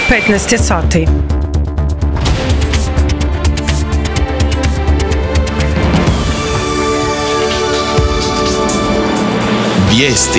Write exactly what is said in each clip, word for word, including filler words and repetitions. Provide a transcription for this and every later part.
petnaest je sati. Vijesti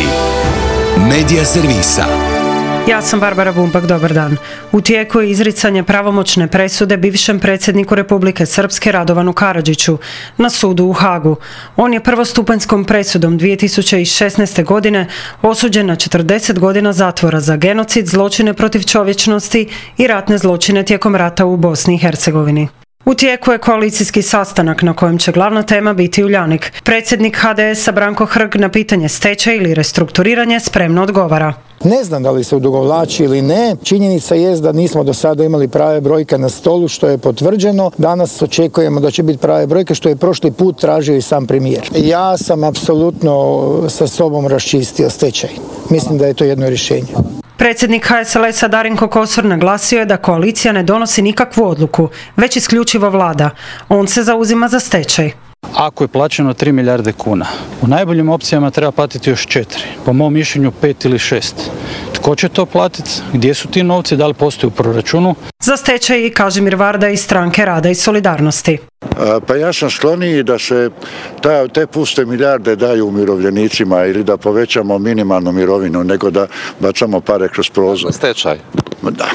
Medija servisa. Ja sam Barbara Bumbak, dobar dan. U tijeku je izricanje pravomoćne presude bivšem predsjedniku Republike Srpske Radovanu Karadžiću na sudu u Hagu. On je prvostupanjskom presudom dvije tisuće šesnaeste. godine osuđen na četrdeset godina zatvora za genocid, zločine protiv čovječnosti i ratne zločine tijekom rata u Bosni i Hercegovini. U tijeku je koalicijski sastanak na kojem će glavna tema biti Uljanik. Predsjednik ha de esa Branko Hrg na pitanje stečaj ili restrukturiranje spremno odgovara. Ne znam da li se odugovlači ili ne. Činjenica je da nismo do sada imali prave brojke na stolu, što je potvrđeno. Danas očekujemo da će biti prave brojke, što je prošli put tražio i sam premijer. Ja sam apsolutno sa sobom raščistio stečaj. Mislim da je to jedno rješenje. Predsjednik ha es el esa Darinko Kosor naglasio je da koalicija ne donosi nikakvu odluku, već isključivo vlada. On se zauzima za stečaj. Ako je plaćeno tri milijarde kuna, u najboljim opcijama treba platiti još četiri. Po mom mišljenju pet ili šest. Tko će to platiti? Gdje su ti novci? Da li postoji u proračunu? Za stečaj i Kažimir Varda iz Stranke rada i solidarnosti. Pa ja sam skloniji da se ta, te puste milijarde daju umirovljenicima ili da povećamo minimalnu mirovinu, nego da bacamo pare kroz prozor. Stečaj. Da,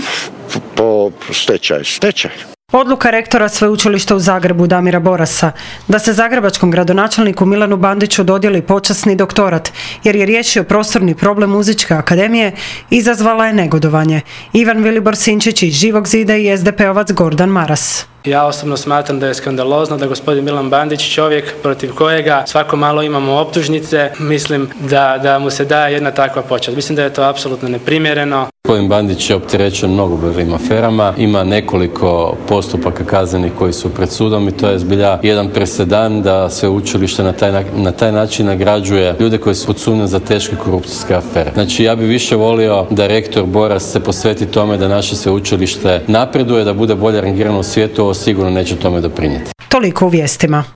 po stečaj. Stečaj. Odluka rektora Sveučilišta u Zagrebu Damira Borasa da se zagrebačkom gradonačelniku Milanu Bandiću dodijeli počasni doktorat jer je riješio prostorni problem Muzičke akademije izazvala je negodovanje. Ivan Vilibor Sinčić iz Živog zida i es de pe ovac Gordan Maras. Ja osobno smatram da je skandalozno da gospodin Milan Bandić, čovjek protiv kojega svako malo imamo optužnice, mislim da, da mu se daje jedna takva počast. Mislim da je to apsolutno neprimjereno. Gospodin Bandić je opterećen mnogobrojnim aferama, ima nekoliko postupaka kaznenih koji su pred sudom i to je zbilja jedan presedan da sveučilište na taj, na taj način nagrađuje ljude koji su odsudnjeni za teške korupcijske afere. Znači ja bih više volio da rektor Boras se posveti tome da naše sveučilište napreduje, da bude bolje rangirano u svijetu, ovo sigurno neće tome doprinijeti. Toliko u vijestima.